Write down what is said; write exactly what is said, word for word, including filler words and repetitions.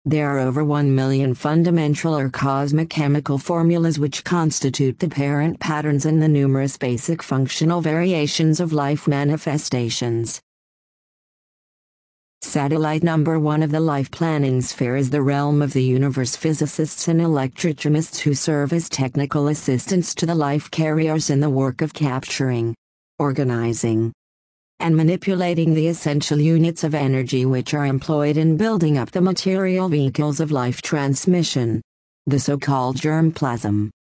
There are over one million fundamental or cosmic chemical formulas which constitute the parent patterns in the numerous basic functional variations of life manifestations. Satellite number one of the life planning sphere is the realm of the universe physicists and electrochemists who serve as technical assistants to the life carriers in the work of capturing, organizing, and manipulating the essential units of energy which are employed in building up the material vehicles of life transmission, the so-called germplasm.